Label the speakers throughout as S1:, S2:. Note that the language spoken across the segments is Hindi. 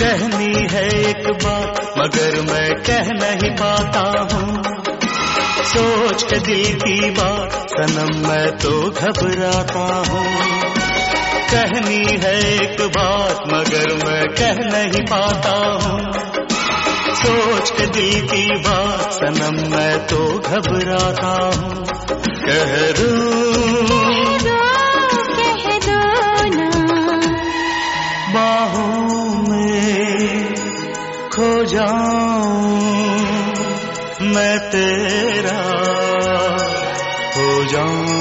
S1: कहनी है एक बात मगर मैं कह नहीं पाता हूँ, सोच के दिल की बात सनम मैं तो घबराता हूँ। कहनी है एक बात मगर मैं कह नहीं पाता हूँ, सोच के दिल की बात सनम मैं तो घबराता हूँ। कह दूँ बाहों में खो जाऊं, मैं तेरा हो जाऊं।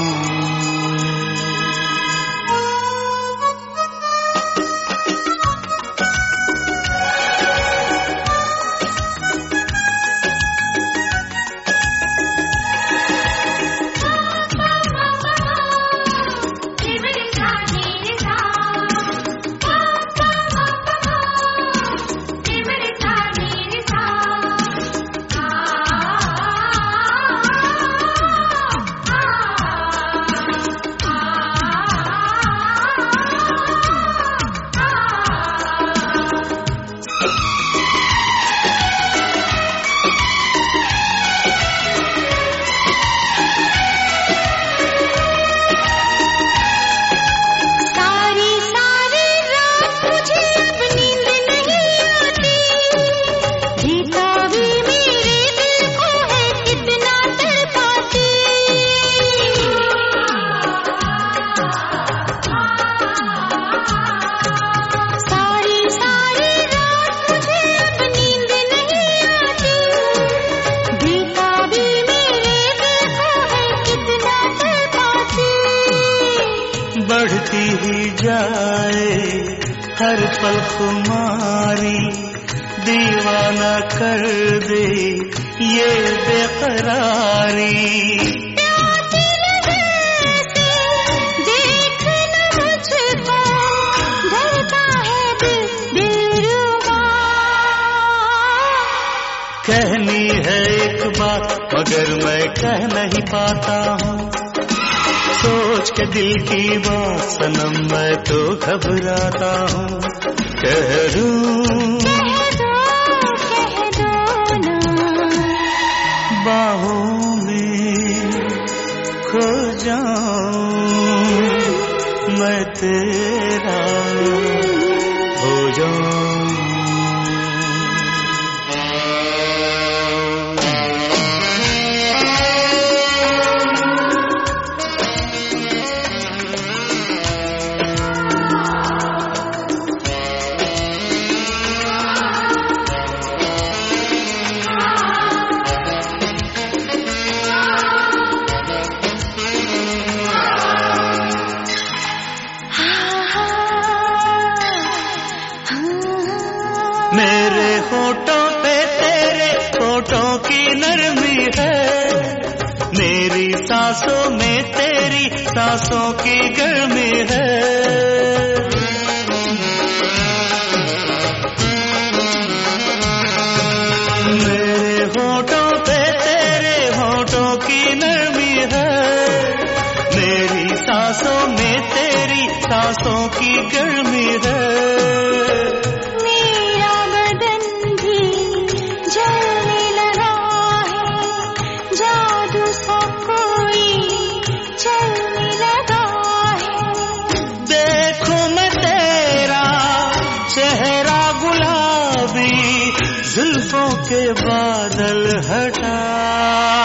S1: बढ़ती ही जाए हर पल खुमारी, दीवाना कर दे ये बेकरारी। कहनी है एक बात मगर मैं कह नहीं पाता हूँ, सोच के दिल की बात सनम मैं तो घबराता हूँ। कह दूँ बाहों में खो जाऊं, मैं तेरा हो जाऊं। मेरे होठों पे तेरे होठों की नरमी है, मेरी सांसों में तेरी सांसों की गर्मी है। मेरे होठों पे तेरे होठों की नरमी है, मेरी सांसों में तेरी सांसों की गर्मी है। जुल्फों के बादल हटा